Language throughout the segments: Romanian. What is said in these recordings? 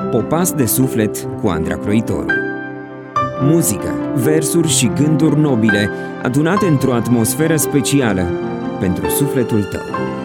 Popas de suflet cu Andra Croitoru. Muzică, versuri și gânduri nobile adunate într-o atmosferă specială pentru sufletul tău.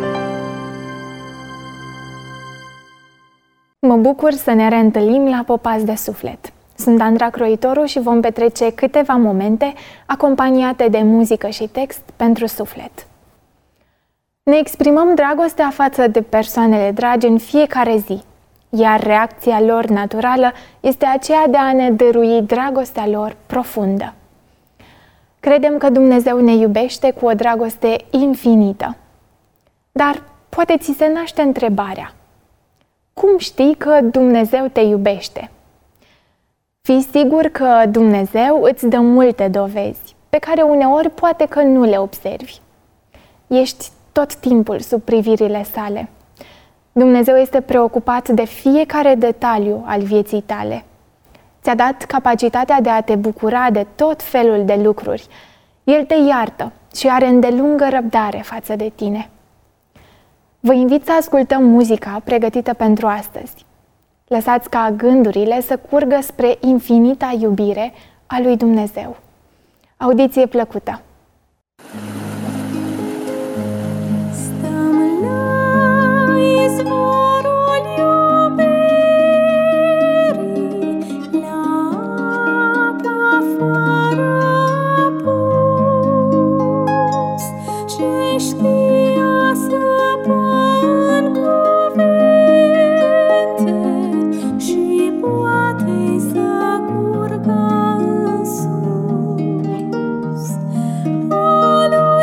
Mă bucur să ne reîntâlnim la Popas de suflet. Sunt Andra Croitoru și vom petrece câteva momente acompaniate de muzică și text pentru suflet. Ne exprimăm dragostea față de persoanele dragi în fiecare zi, iar reacția lor naturală este aceea de a ne dărui dragostea lor profundă. Credem că Dumnezeu ne iubește cu o dragoste infinită. Dar poate ți se naște întrebarea: cum știi că Dumnezeu te iubește? Fii sigur că Dumnezeu îți dă multe dovezi, pe care uneori poate că nu le observi. Ești tot timpul sub privirile sale. Dumnezeu este preocupat de fiecare detaliu al vieții tale. Ți-a dat capacitatea de a te bucura de tot felul de lucruri. El te iartă și are îndelungă răbdare față de tine. Vă invit să ascultăm muzica pregătită pentru astăzi. Lăsați ca gândurile să curgă spre infinita iubire a lui Dumnezeu. Audiție plăcută! Follow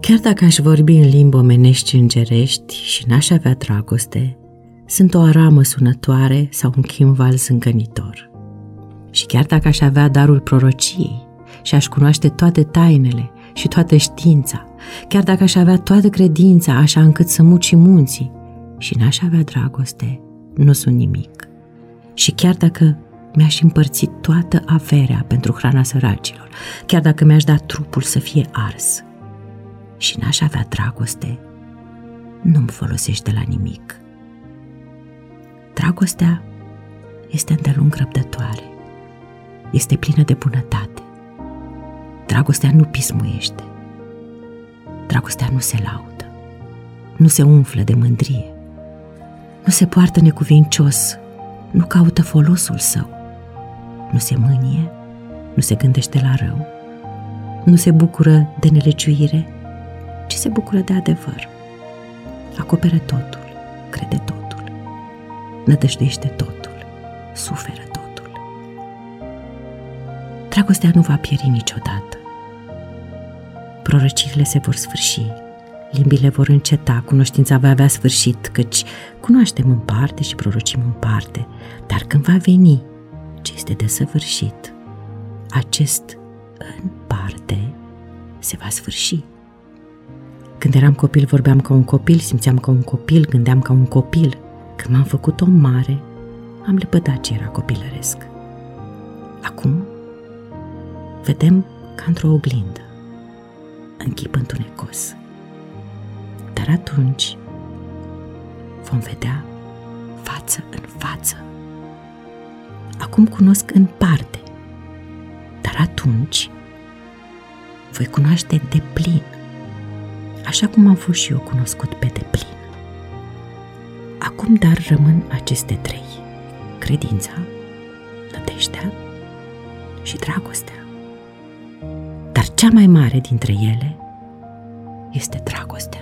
Chiar dacă aș vorbi în limbi omenești îngerești și n-aș avea dragoste, sunt o aramă sunătoare sau un chimval zângănitor. Și chiar dacă aș avea darul prorociei și aș cunoaște toate tainele și toată știința, chiar dacă aș avea toată credința așa încât să muci munții și n-aș avea dragoste, nu sunt nimic. Și chiar dacă mi-aș împărți toată averea pentru hrana săracilor, chiar dacă mi-aș da trupul să fie ars și n-aș avea dragoste, nu-mi folosește la nimic. Dragostea este îndelung răbdătoare, este plină de bunătate. Dragostea nu pismuiește, dragostea nu se laudă, nu se umflă de mândrie, nu se poartă necuvincios, nu caută folosul său, nu se mânie, nu se gândește la rău, nu se bucură de nelegiuire, ci se bucură de adevăr. Acoperă totul, crede totul, nădăjduiește totul, suferă totul. Dragostea nu va pieri niciodată. Prorăcirile se vor sfârși, limbile vor înceta, cunoștința va avea sfârșit, căci cunoaștem în parte și prorocim în parte, dar când va veni ce este desăvârșit, acest în parte se va sfârși. Când eram copil, vorbeam ca un copil, simțeam ca un copil, gândeam ca un copil. Când m-am făcut om mare, am lepădat ce era copilăresc. Acum vedem ca într-o oglindă, în chip întunecos. Dar atunci vom vedea față în față. Acum cunosc în parte, dar atunci voi cunoaște deplin, așa cum am fost și eu cunoscut pe deplin. Acum dar rămân aceste trei: credința, nădejdea și dragostea. Dar cea mai mare dintre ele este dragostea.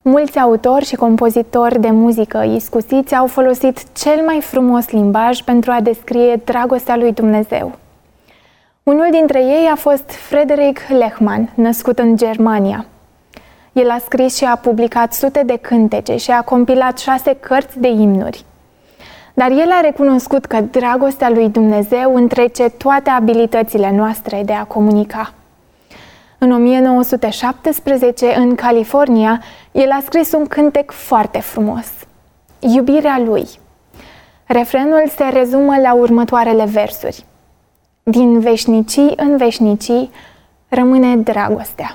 Mulți autori și compozitori de muzică iscusiți au folosit cel mai frumos limbaj pentru a descrie dragostea lui Dumnezeu. Unul dintre ei a fost Friedrich Lehmann, născut în Germania. El a scris și a publicat sute de cântece și a compilat 6 cărți de imnuri. Dar el a recunoscut că dragostea lui Dumnezeu întrece toate abilitățile noastre de a comunica. În 1917, în California, el a scris un cântec foarte frumos, Iubirea lui. Refrenul se rezumă la următoarele versuri. Din veșnicii în veșnicii rămâne dragostea.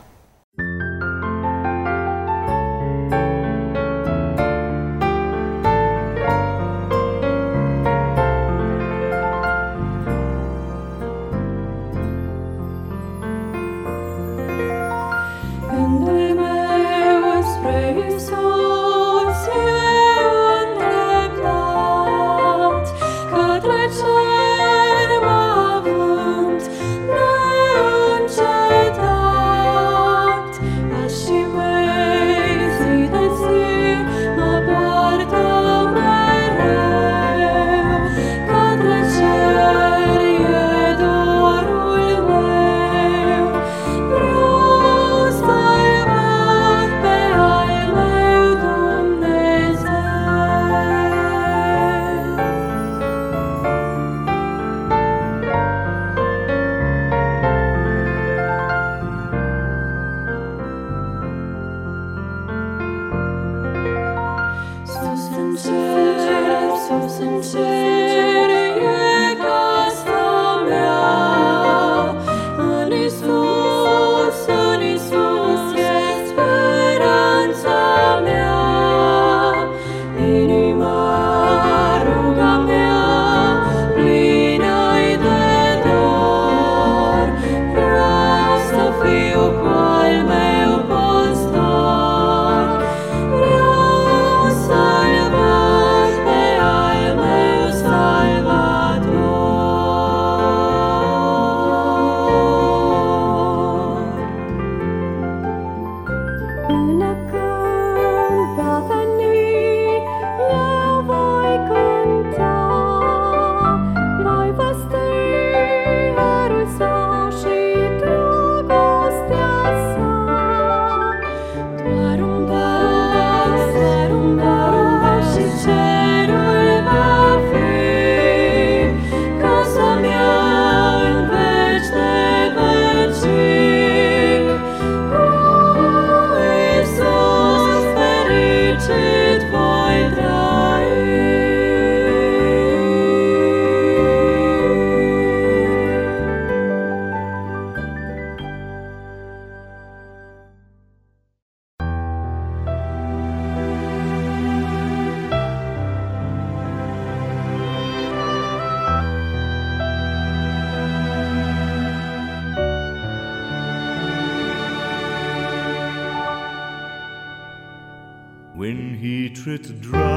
When hatred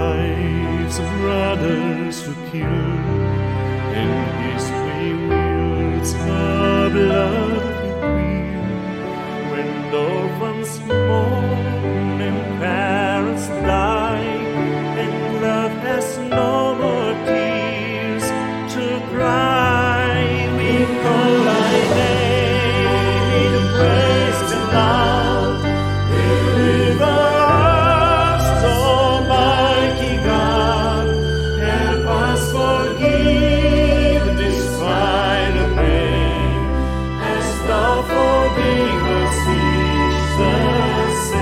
drives brothers to kill, and his way wields the blood between, when orphans mourn and parents die, and love has no more tears to cry, we call thy name in praise and love. Deliver forgive us each the same.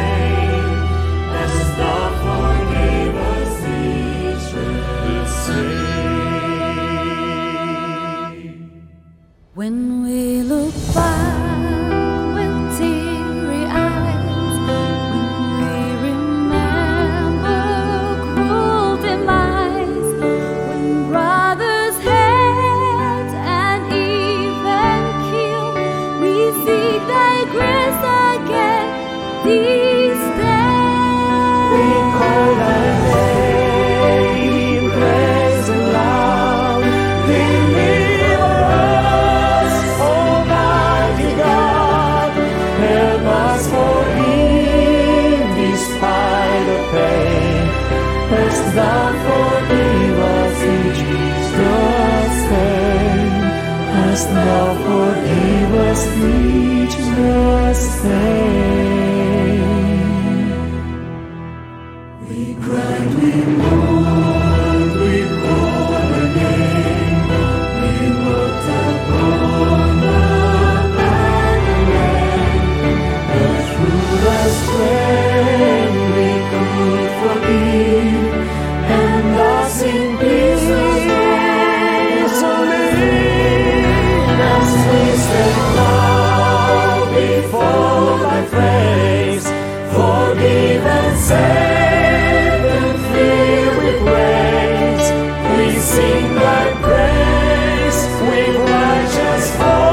this pain. We cried, we mourned again. We looked upon the land, but through the strain we could forgive, and thus in peace as we stand now before thy face, forgiven, saved, and filled with grace, we sing thy praise with righteous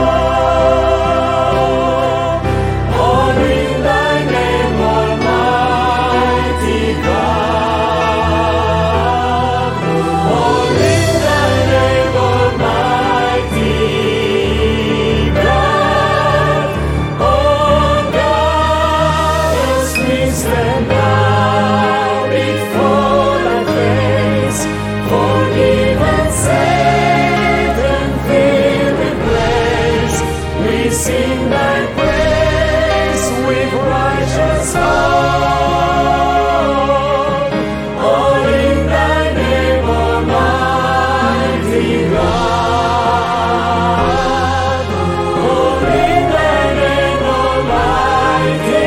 hope. All in thy name, Almighty God. All in thy name, Almighty God. Oh God, as we stand now before thy face, forgiven, saved, and filled with grace, we sing thy praise with righteous hope. All in thy name, Almighty God. All in thy name, Almighty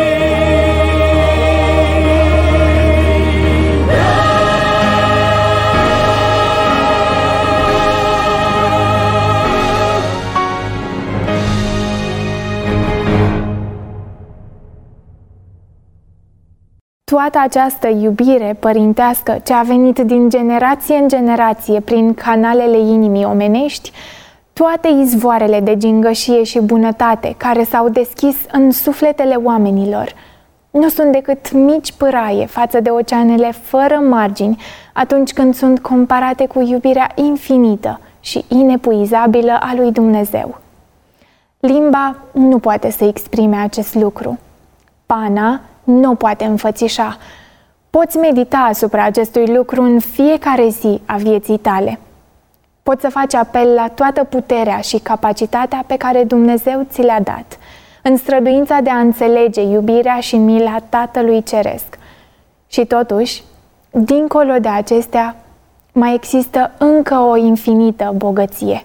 Toată această iubire părintească ce a venit din generație în generație prin canalele inimii omenești, toate izvoarele de gingășie și bunătate care s-au deschis în sufletele oamenilor, nu sunt decât mici pâraie față de oceanele fără margini atunci când sunt comparate cu iubirea infinită și inepuizabilă a lui Dumnezeu. Limba nu poate să exprime acest lucru. Pana nu poate înfățișa. Poți medita asupra acestui lucru în fiecare zi a vieții tale. Poți să faci apel la toată puterea și capacitatea pe care Dumnezeu ți le-a dat, în străduința de a înțelege iubirea și mila Tatălui Ceresc. Și totuși, dincolo de acestea, mai există încă o infinită bogăție.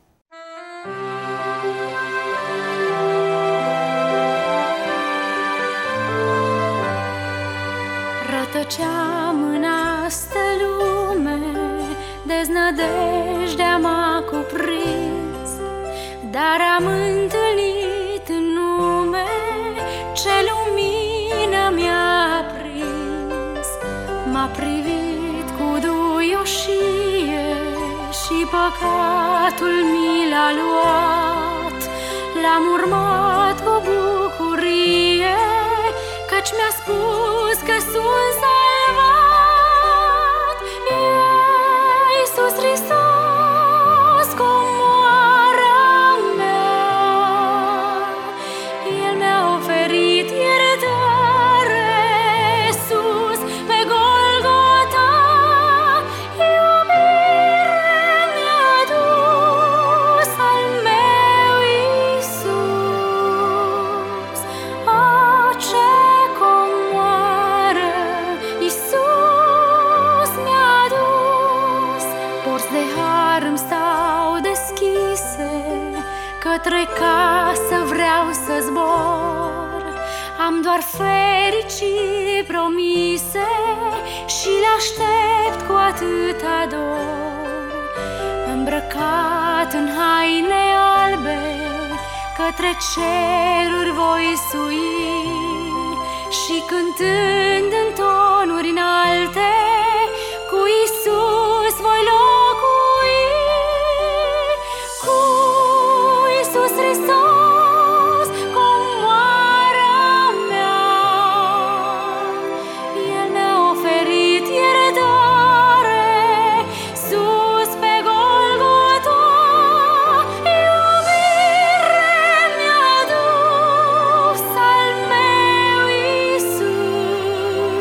Rătăceam în astă lume, deznădejdea m-a cuprins, dar am întâlnit în nume ce lumină mi-a aprins. M-a privit cu duioșie și păcatul mi l-a luat. L-am urmat cu bucurie, căci mi-a spus că sunt salvat. Iisus Hristos, comoara mea, El mi-a oferit iertare sus pe Golgota. Iubire mi-a dus al meu Iisus. Ce comoară Iisus mi-a dus. Porți de har îmi stau deschise, către casă vreau să zbor. Am doar fericiri promise și le aștept cu atâta dor. Îmbrăcat în haine albe, către ceruri voi sui, și cântând în tonuri înalte, cu Iisus voi locui. Cu Iisus Hristos, comoara mea, El mi-a oferit iertare sus pe Golgota. Iubire mi-a dus al meu Iisus.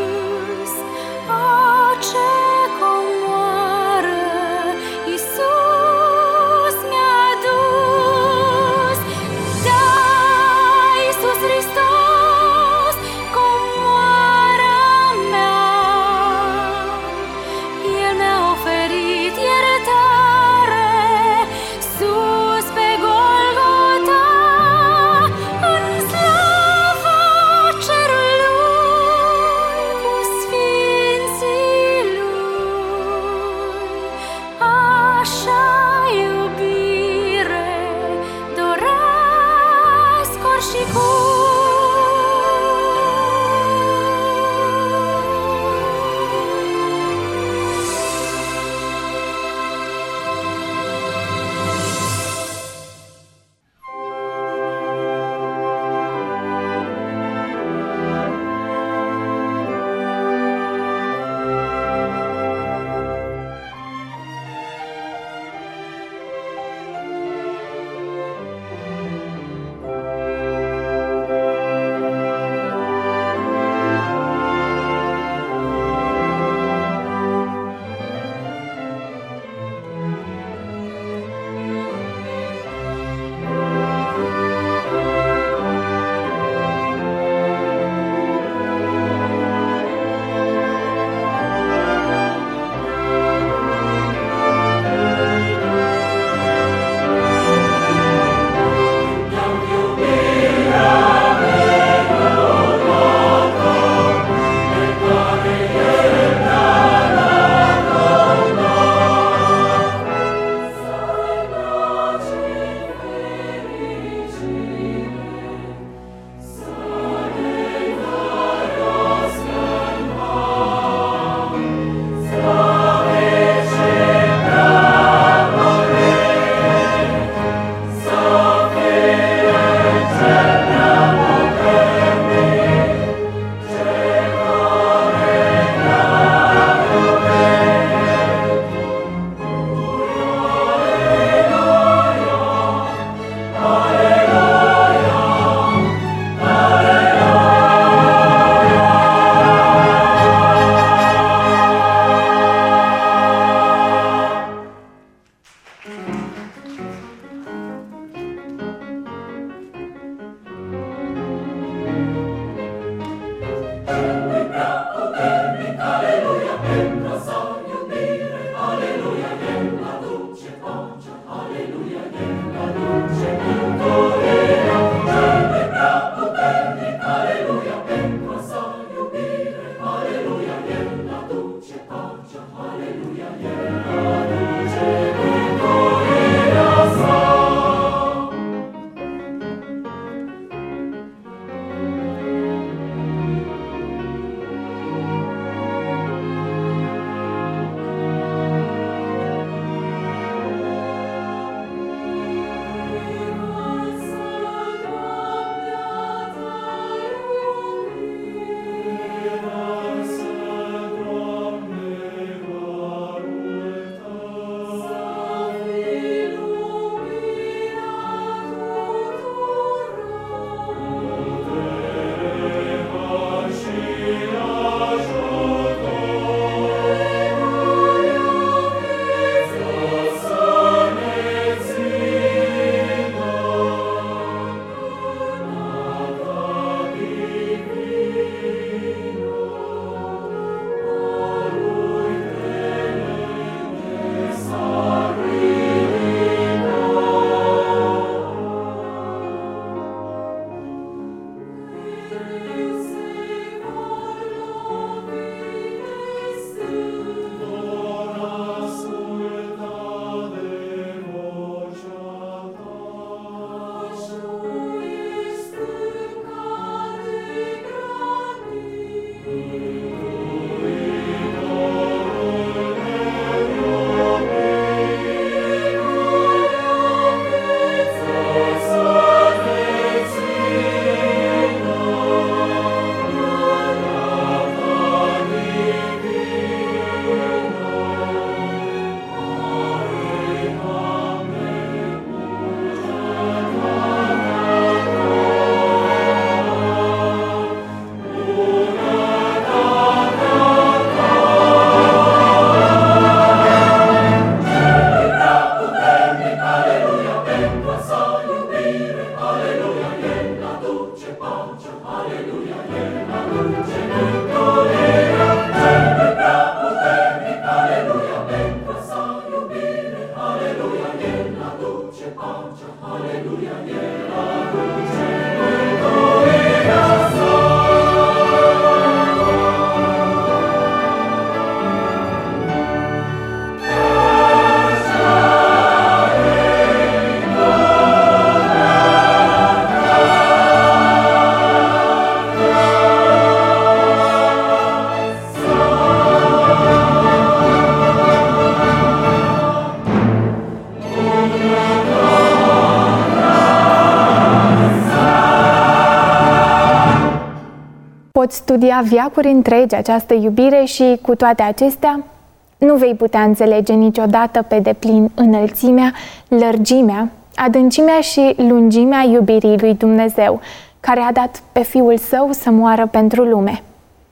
Poți studia veacuri întregi această iubire și, cu toate acestea, nu vei putea înțelege niciodată pe deplin înălțimea, lărgimea, adâncimea și lungimea iubirii lui Dumnezeu, care a dat pe Fiul Său să moară pentru lume.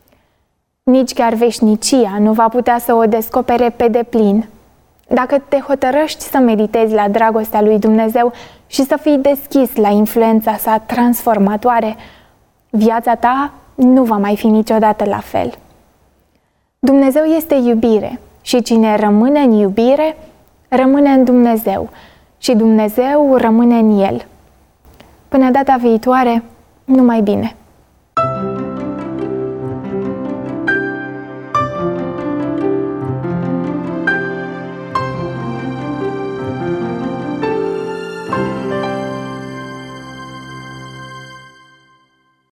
Nici chiar veșnicia nu va putea să o descopere pe deplin. Dacă te hotărăști să meditezi la dragostea lui Dumnezeu și să fii deschis la influența sa transformatoare, viața ta nu va mai fi niciodată la fel. Dumnezeu este iubire și cine rămâne în iubire, rămâne în Dumnezeu și Dumnezeu rămâne în el. Până data viitoare, numai bine!